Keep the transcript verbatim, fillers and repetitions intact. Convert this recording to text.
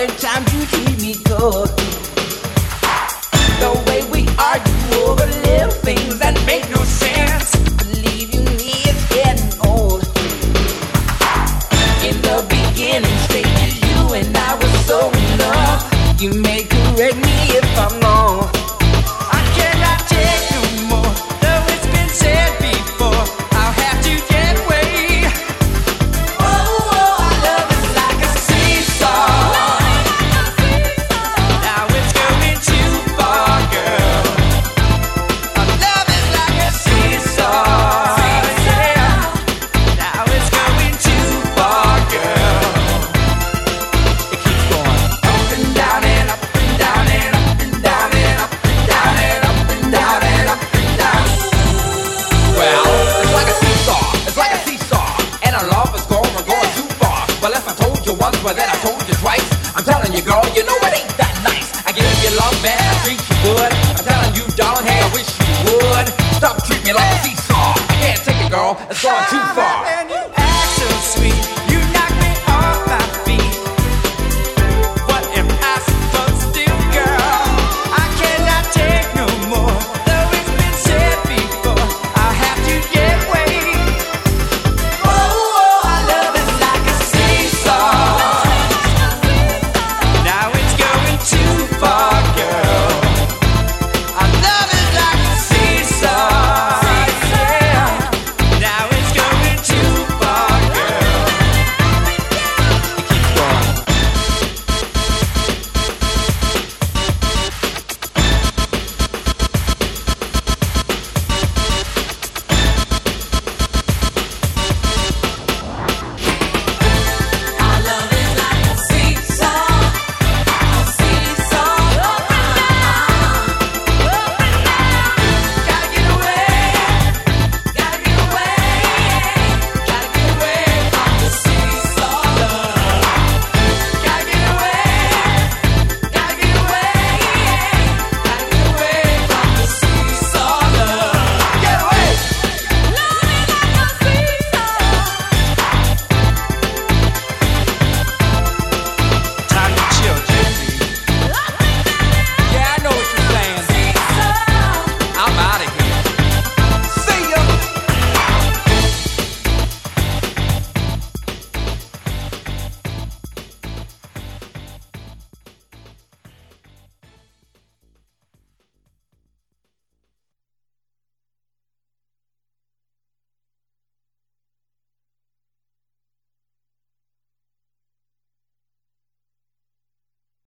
other times you treat me good. The way we argue over little things that make no sense. Believe you me, it's getting old. In the beginning, strangers, you and I were so in love. You may correct me if I'm wrong. I cannot take no more. Though it's been said before, I'll have to get away. Oh, oh, our love is like a seesaw. Now it's going too far, girl. Our love is like a seesaw. Yeah. Now it's going too far, girl. It keeps going up and down and up and down and up and down and up and down and up and down and up and down. Well, it's like a seesaw, it's like a seesaw, and our love is going, we're going too far. Well, if I told you once, well then I told you twice. I'm telling you, girl, you know it ain't that nice. I give you love, man, I treat you good. I'm telling you, darling, hey, I wish you would stop treating me like a seesaw. I can't take it, girl, it's going too far.